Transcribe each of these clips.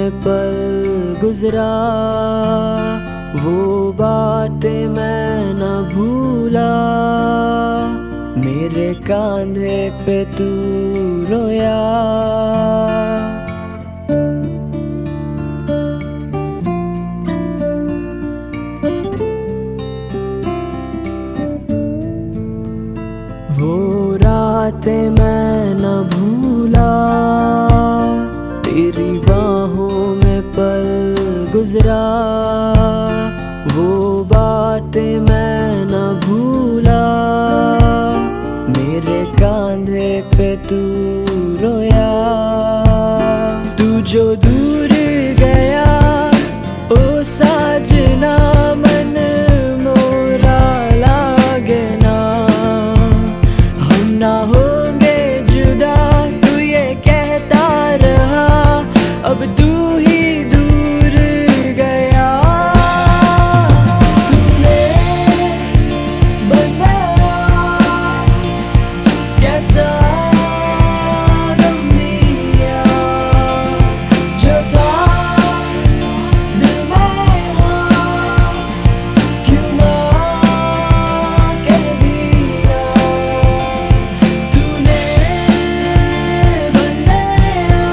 में पल गुजरा, वो बातें मैं न भूला। मेरे कांधे पे तू रोया, वो रातें मैं न भूला। तेरी बाहों में पल गुजरा, वो बातें मैं न भूला। मेरे कांधे पे तू रोया, तू जो दूर गया ओ साजना, मन मोरा लागे ना। हम ना होंगे जुदा, तू ये कहता रहा, अब तू ही दूर गया। तूने बनाया कैसा गम दिया, जो था दिल में हाँ, क्यों ना कह दिया। तूने बनाया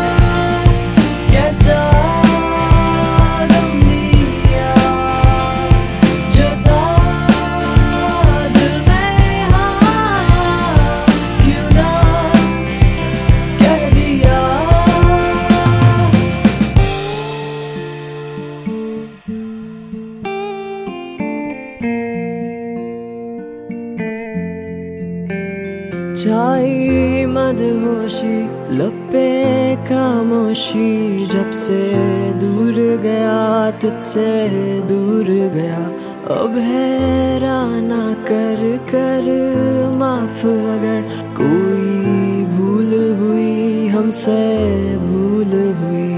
कैसा गम दिया, जो था दिल में हाँ, क्यों ना कह दिया। छाई मदहोशी, लब पे खामोशी, जब से दूर गया, तुझसे दूर गया। अब हैराना कर कर माफ, अगर कोई भूल हुई हमसे भूल हुई।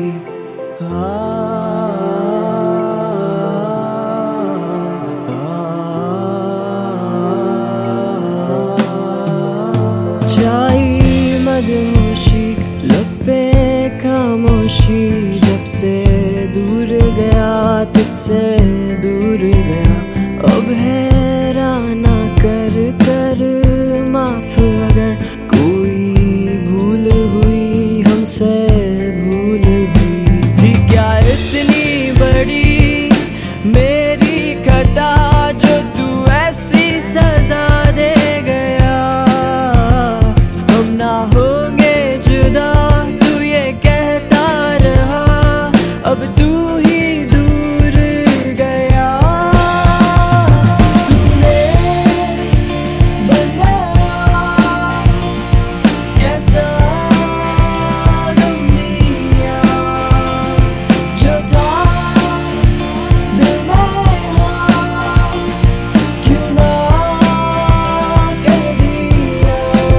छाई मदहोशी, लब पे खामोशी, जब से दूर गया, तुझसे दूर गया। अब हैराना कर कर माफ, अगर कोई भूल हुई हमसे भूल हुई। थी क्या इतनी बड़ी मेरी खता, जो तू ऐसी सजा दे गया। हम ना होंगे जुदा, तू ये कहता रहा, अब तू ही दूर गया। तूने बनाया कैसा गम दिया, जो था दिल में हाँ, क्यों ना कह दिया।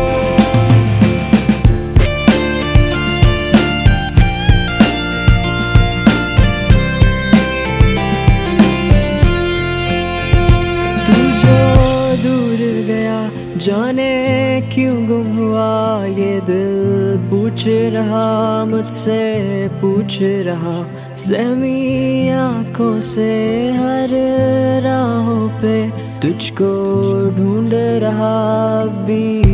तू जो दूर गया, जाने क्यों गुम हुआ ये दिल, पूछ रहा मुझसे पूछ रहा। सहमी आँखों से हर राहों पे तुझको ढूंढ रहा भी।